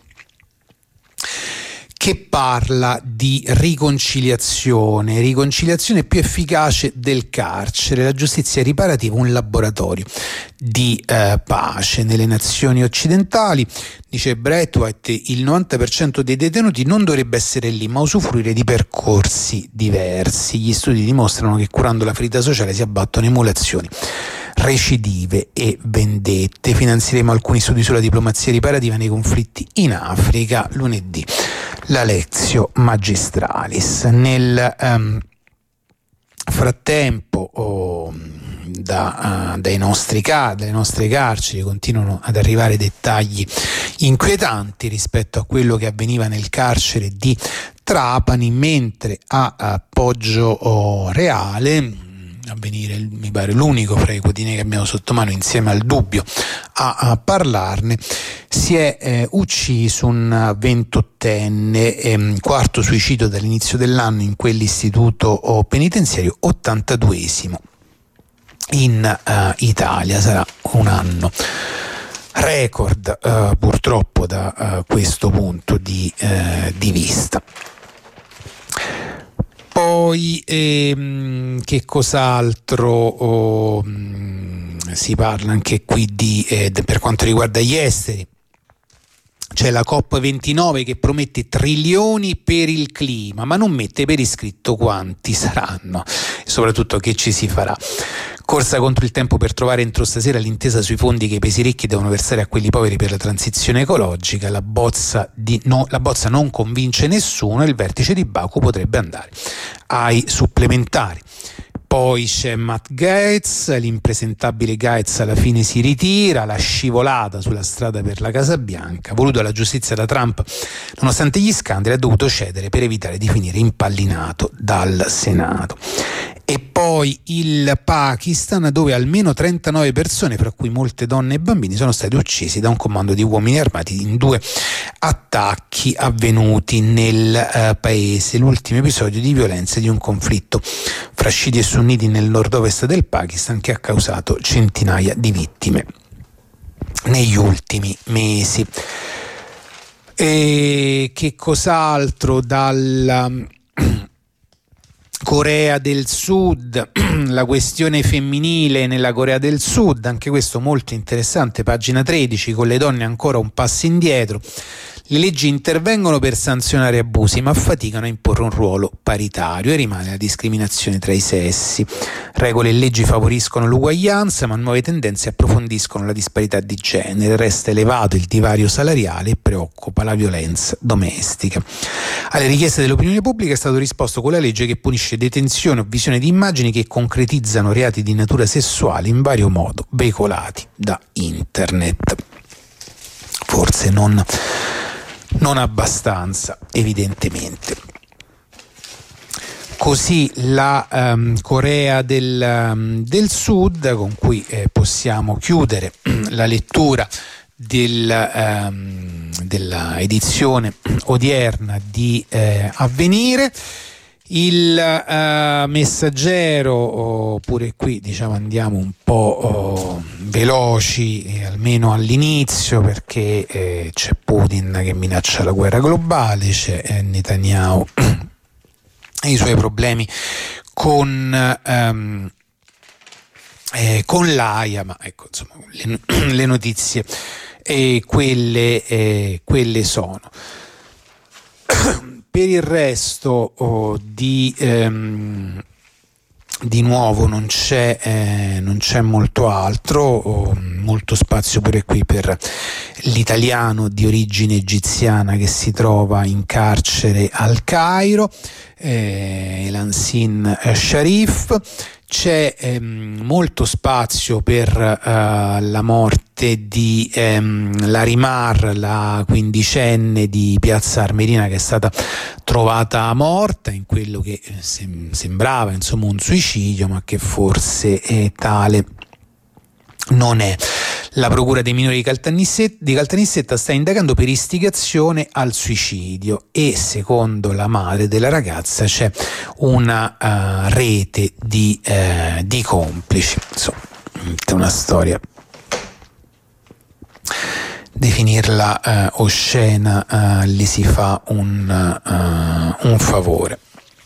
che parla di riconciliazione, riconciliazione più efficace del carcere, la giustizia riparativa, un laboratorio di eh, pace nelle nazioni occidentali. Dice Braithwaite, il novanta per cento dei detenuti non dovrebbe essere lì, ma usufruire di percorsi diversi. Gli studi dimostrano che curando la ferita sociale si abbattono emulazioni, recidive e vendette. Finanzieremo alcuni studi sulla diplomazia riparativa nei conflitti in Africa, lunedì la Lectio Magistralis. Nel um, frattempo oh, da, uh, dai nostri car- dalle nostre carceri continuano ad arrivare dettagli inquietanti rispetto a quello che avveniva nel carcere di Trapani, mentre a, a Poggio oh, Reale, Avvenire mi pare l'unico fra i quotidiani che abbiamo sotto mano insieme al Dubbio a, a parlarne, si è eh, ucciso un ventottenne, ehm, quarto suicidio dall'inizio dell'anno in quell'istituto oh, penitenziario, ottantaduesimo in uh, Italia. Sarà un anno record uh, purtroppo da uh, questo punto di, uh, di vista. Poi ehm, che cos'altro oh, mh, si parla anche qui di eh, per quanto riguarda gli esteri. C'è la COP ventinove che promette trilioni per il clima, ma non mette per iscritto quanti saranno e soprattutto che ci si farà. Corsa contro il tempo per trovare entro stasera l'intesa sui fondi che i paesi ricchi devono versare a quelli poveri per la transizione ecologica. La bozza, di, no, la bozza non convince nessuno e il vertice di Baku potrebbe andare ai supplementari. Poi c'è Matt Gaetz, l'impresentabile Gaetz alla fine si ritira, la scivolata sulla strada per la Casa Bianca, voluto alla giustizia da Trump nonostante gli scandali, ha dovuto cedere per evitare di finire impallinato dal Senato. E poi il Pakistan, dove almeno trentanove persone, fra cui molte donne e bambini, sono stati uccisi da un comando di uomini armati in due attacchi avvenuti nel eh, paese. L'ultimo episodio di violenza di un conflitto fra sciiti e sunniti nel nord-ovest del Pakistan che ha causato centinaia di vittime negli ultimi mesi. E che cos'altro dalla Corea del Sud, la questione femminile nella Corea del Sud, anche questo molto interessante, pagina tredici, con le donne ancora un passo indietro. Le leggi intervengono per sanzionare abusi, ma faticano a imporre un ruolo paritario e rimane la discriminazione tra i sessi. Regole e leggi favoriscono l'uguaglianza, ma nuove tendenze approfondiscono la disparità di genere. Resta elevato il divario salariale e preoccupa la violenza domestica. Alle richieste dell'opinione pubblica è stato risposto con la legge che punisce detenzione o visione di immagini che concretizzano reati di natura sessuale in vario modo veicolati da internet. Forse non, non abbastanza, evidentemente. Così la um, Corea del, um, del Sud, con cui eh, possiamo chiudere la lettura del, um, della edizione odierna di eh, Avvenire. Il uh, Messaggero, oh, pure qui diciamo andiamo un po' oh, veloci, eh, almeno all'inizio, perché eh, c'è Putin che minaccia la guerra globale, c'è eh, Netanyahu e i suoi problemi con, um, eh, con l'Aia, ma ecco, insomma, le, le notizie eh, quelle, eh, quelle sono. Per il resto oh, di, ehm, di nuovo non c'è, eh, non c'è molto altro, oh, molto spazio pure qui per l'italiano di origine egiziana che si trova in carcere al Cairo, eh, Elansin Sharif. C'è ehm, molto spazio per uh, la morte di ehm, Larimar, la quindicenne di Piazza Armerina, che è stata trovata morta in quello che sem- sembrava insomma un suicidio, ma che forse è tale non è. La procura dei minori di Caltanissetta, di Caltanissetta sta indagando per istigazione al suicidio e secondo la madre della ragazza c'è una uh, rete di, uh, di complici. Insomma, è una storia, definirla uh, oscena uh, gli si fa un, uh, un favore.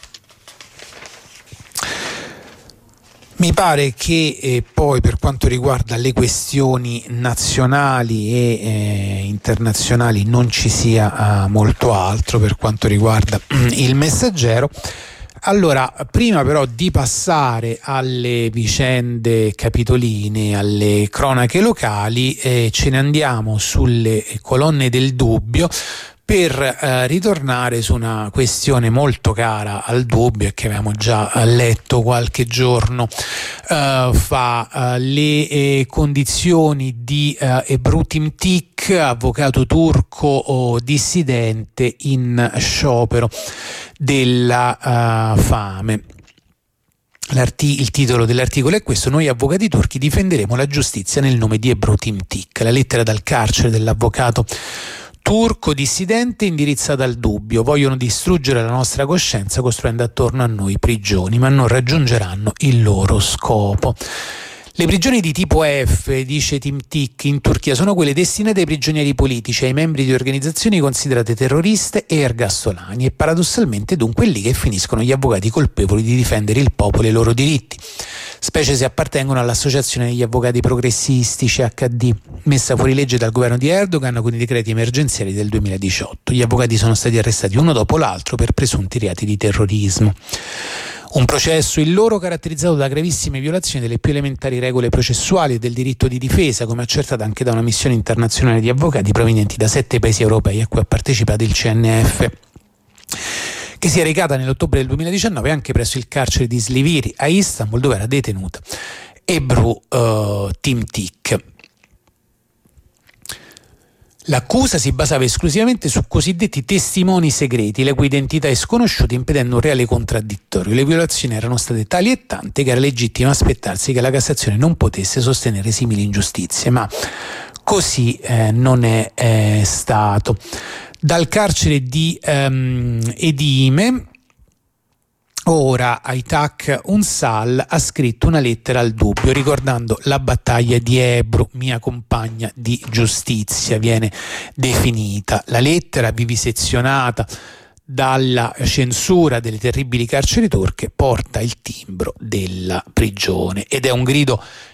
Mi pare che eh, poi per quanto riguarda le questioni nazionali e eh, internazionali non ci sia uh, molto altro per quanto riguarda il Messaggero. Allora, prima però di passare alle vicende capitoline, alle cronache locali, eh, ce ne andiamo sulle colonne del dubbio per eh, ritornare su una questione molto cara al dubbio e che avevamo già eh, letto qualche giorno eh, fa, eh, le eh, condizioni di eh, Ebru Timtik, avvocato turco o dissidente in sciopero della uh, fame. L'arti- il titolo dell'articolo è questo: noi avvocati turchi difenderemo la giustizia nel nome di Ebru Timtik. La lettera dal carcere dell'avvocato turco dissidente indirizzata al dubbio: vogliono distruggere la nostra coscienza costruendo attorno a noi prigioni, ma non raggiungeranno il loro scopo. Le prigioni di tipo F, dice Timtik, in Turchia sono quelle destinate ai prigionieri politici, ai membri di organizzazioni considerate terroriste e ergastolani, e paradossalmente dunque è lì che finiscono gli avvocati colpevoli di difendere il popolo e i loro diritti, specie se appartengono all'Associazione degli Avvocati Progressisti, C H D, messa fuori legge dal governo di Erdogan con i decreti emergenziali del duemiladiciotto. Gli avvocati sono stati arrestati uno dopo l'altro per presunti reati di terrorismo. Un processo, il loro, caratterizzato da gravissime violazioni delle più elementari regole processuali e del diritto di difesa, come accertato anche da una missione internazionale di avvocati provenienti da sette paesi europei a cui ha partecipato il C N F, che si è recata nell'ottobre del duemiladiciannove anche presso il carcere di Sliviri a Istanbul, dove era detenuta Ebru uh, Timtik. L'accusa si basava esclusivamente su cosiddetti testimoni segreti, la cui identità è sconosciuta, impedendo un reale contraddittorio. Le violazioni erano state tali e tante che era legittimo aspettarsi che la Cassazione non potesse sostenere simili ingiustizie, ma così eh, non è eh, stato. Dal carcere di um, Edime, ora Aytak Unsal ha scritto una lettera al dubbio ricordando la battaglia di Ebru, mia compagna di giustizia, viene definita. La lettera, vivisezionata dalla censura delle terribili carceri turche, porta il timbro della prigione ed è un grido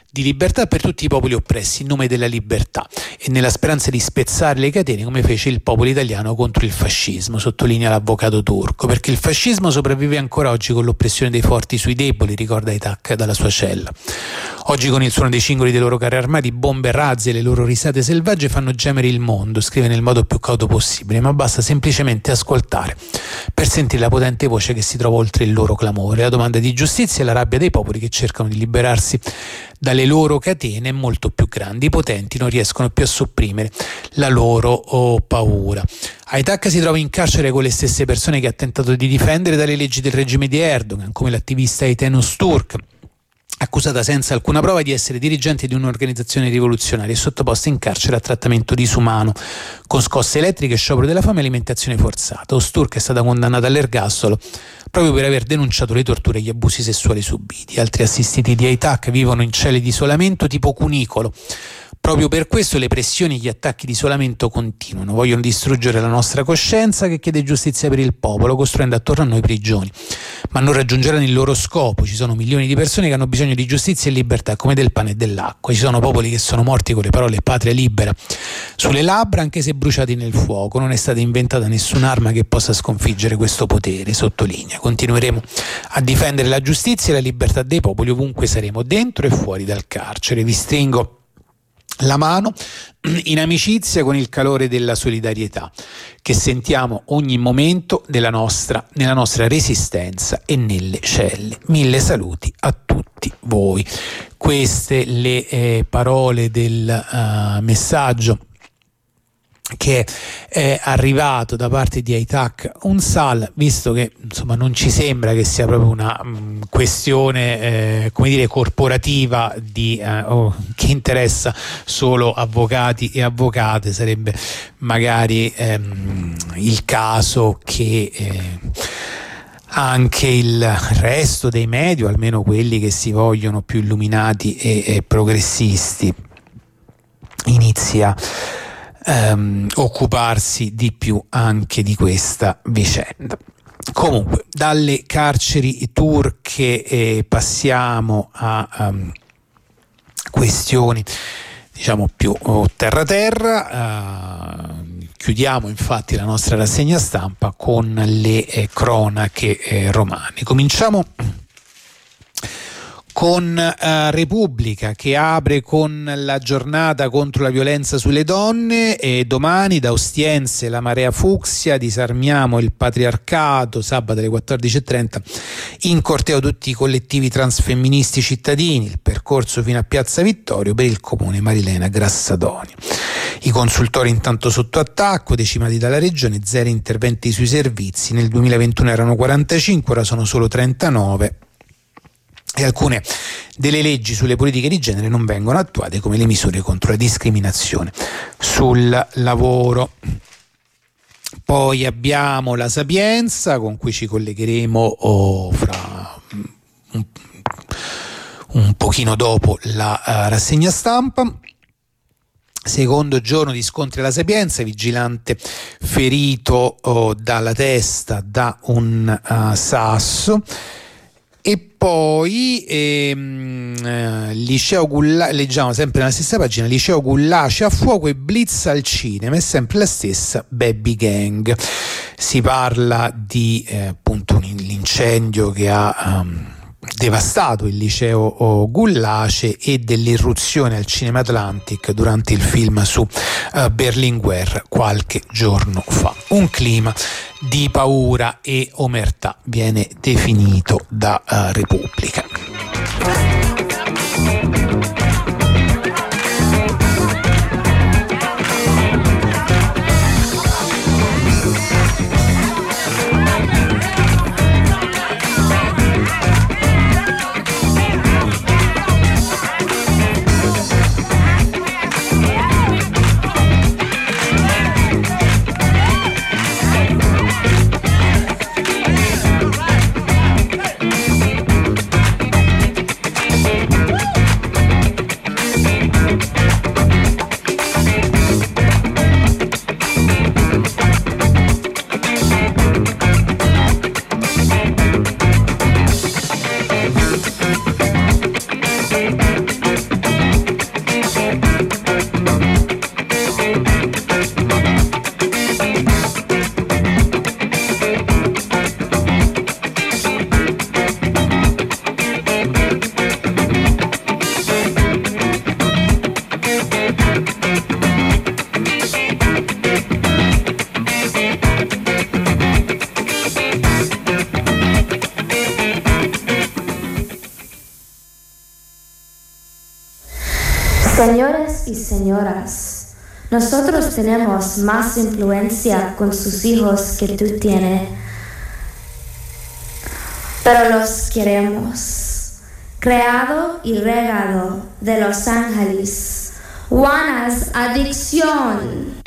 di libertà per tutti i popoli oppressi in nome della libertà e nella speranza di spezzare le catene come fece il popolo italiano contro il fascismo, sottolinea l'avvocato turco, perché il fascismo sopravvive ancora oggi con l'oppressione dei forti sui deboli, ricorda Aitac dalla sua cella. Oggi con il suono dei cingoli dei loro carri armati, bombe, razzi e le loro risate selvagge fanno gemere il mondo, scrive nel modo più cauto possibile, ma basta semplicemente ascoltare per sentire la potente voce che si trova oltre il loro clamore. La domanda di giustizia e la rabbia dei popoli che cercano di liberarsi dalle loro catene molto più grandi. I potenti non riescono più a sopprimere la loro oh, paura. Aitac si trova in carcere con le stesse persone che ha tentato di difendere dalle leggi del regime di Erdogan, come l'attivista Ayten Öztürk, accusata senza alcuna prova di essere dirigente di un'organizzazione rivoluzionaria e sottoposta in carcere a trattamento disumano, con scosse elettriche, sciopero della fame e alimentazione forzata. Öztürk è stata condannata all'ergastolo proprio per aver denunciato le torture e gli abusi sessuali subiti. Altri assistiti di Aitac vivono in celle di isolamento tipo cunicolo. Proprio per questo le pressioni e gli attacchi di isolamento continuano. Vogliono distruggere la nostra coscienza che chiede giustizia per il popolo, costruendo attorno a noi prigioni. Ma non raggiungeranno il loro scopo. Ci sono milioni di persone che hanno bisogno di giustizia e libertà, come del pane e dell'acqua. Ci sono popoli che sono morti con le parole patria libera sulle labbra, anche se bruciati nel fuoco. Non è stata inventata nessun'arma che possa sconfiggere questo potere, sottolinea. Continueremo a difendere la giustizia e la libertà dei popoli ovunque saremo, dentro e fuori dal carcere. Vi stringo la mano in amicizia con il calore della solidarietà che sentiamo ogni momento della nostra, nella nostra resistenza e nelle celle. Mille saluti a tutti voi. Queste le eh, parole del uh, messaggio che è arrivato da parte di Aitac Unsal, visto che insomma non ci sembra che sia proprio una um, questione eh, come dire corporativa di, eh, oh, che interessa solo avvocati e avvocate. Sarebbe magari ehm, il caso che eh, anche il resto dei media, almeno quelli che si vogliono più illuminati e, e progressisti, inizia Um, occuparsi di più anche di questa vicenda. Comunque, dalle carceri turche eh, passiamo a um, questioni diciamo più oh, terra terra. Uh, chiudiamo infatti la nostra rassegna stampa con le eh, cronache eh, romane. Cominciamo con uh, Repubblica, che apre con la giornata contro la violenza sulle donne, e domani da Ostiense la marea fucsia, disarmiamo il patriarcato, sabato alle quattordici e trenta in corteo tutti i collettivi transfemministi cittadini, il percorso fino a Piazza Vittorio per il comune Marilena Grassadonia. I consultori intanto sotto attacco, decimati dalla regione, zero interventi sui servizi, nel duemilaventuno erano quarantacinque, ora sono solo trentanove. E alcune delle leggi sulle politiche di genere non vengono attuate, come le misure contro la discriminazione sul lavoro. Poi abbiamo la Sapienza, con cui ci collegheremo oh, fra un, un pochino dopo la uh, rassegna stampa. Secondo giorno di scontri alla Sapienza, vigilante ferito oh, dalla testa da un uh, sasso. E poi ehm, eh, liceo Gulla- leggiamo sempre nella stessa pagina, liceo Gullace a fuoco e blitz al cinema, è sempre la stessa Baby Gang. Si parla di eh, appunto un l'incendio che ha um, devastato il liceo Gullace e dell'irruzione al Cinema Atlantic durante il film su uh, Berlinguer qualche giorno fa. Un clima di paura e omertà viene definito da uh, Repubblica. Señores y señoras, nosotros tenemos más influencia con sus hijos que tú tienes, pero los queremos. Creado y regado de Los Ángeles, Juana's Adicción.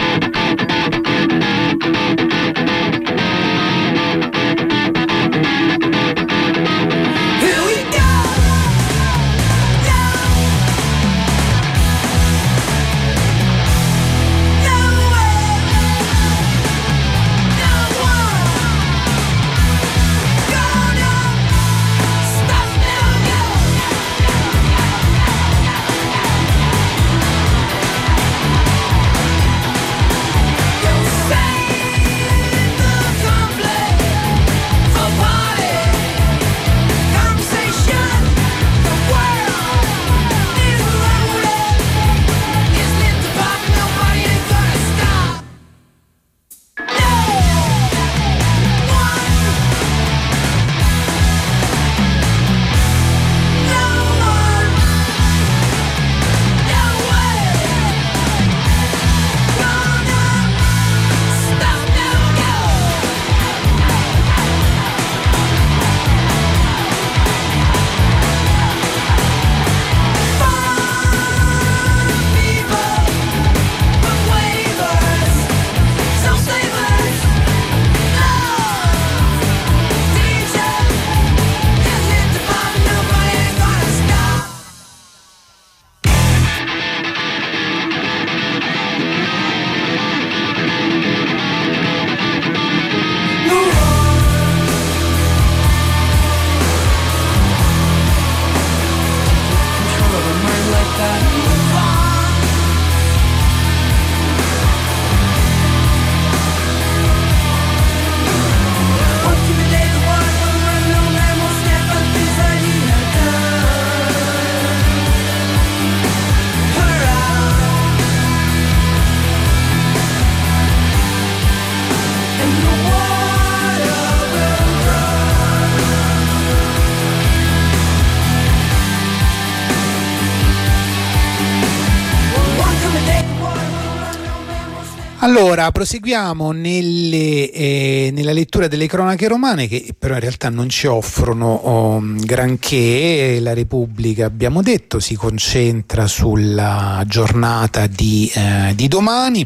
Allora, proseguiamo nelle, eh, nella lettura delle cronache romane, che però in realtà non ci offrono oh, granché. La Repubblica, abbiamo detto, si concentra sulla giornata di, eh, di domani.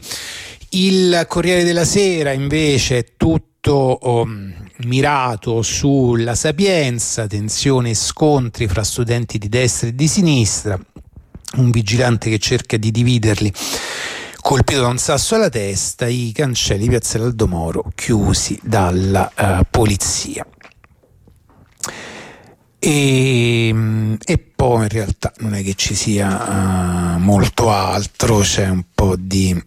Il Corriere della Sera invece è tutto oh, mirato sulla Sapienza, tensione e scontri fra studenti di destra e di sinistra, un vigilante che cerca di dividerli colpito da un sasso alla testa, i cancelli di Piazzale Aldo Moro chiusi dalla uh, polizia. E, e poi in realtà non è che ci sia uh, molto altro, c'è un po' di,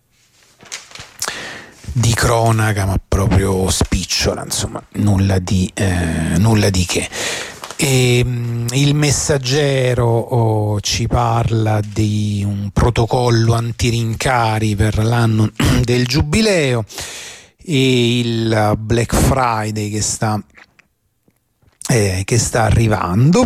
di cronaca, ma proprio spicciola, insomma, nulla di, eh, nulla di che. E, il Messaggero oh, ci parla di un protocollo antirincari per l'anno del giubileo e il Black Friday che sta, eh, che sta arrivando.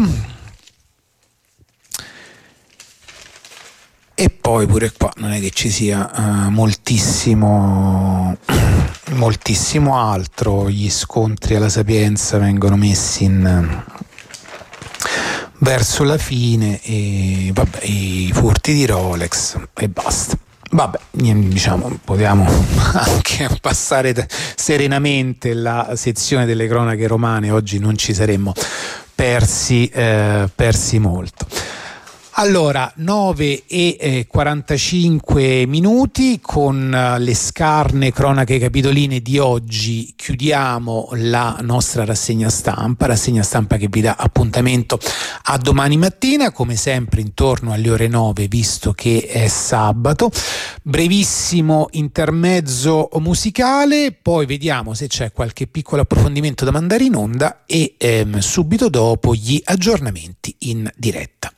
E poi pure qua non è che ci sia uh, moltissimo moltissimo altro. Gli scontri alla Sapienza vengono messi in verso la fine e vabbè, i furti di Rolex e basta. Vabbè, diciamo, potevamo anche passare t- serenamente la sezione delle cronache romane, oggi non ci saremmo persi, eh, persi molto. Allora, nove e quarantacinque minuti, con le scarne cronache capitoline di oggi chiudiamo la nostra rassegna stampa, rassegna stampa che vi dà appuntamento a domani mattina, come sempre intorno alle ore nove, visto che è sabato. Brevissimo intermezzo musicale, poi vediamo se c'è qualche piccolo approfondimento da mandare in onda e ehm, subito dopo gli aggiornamenti in diretta.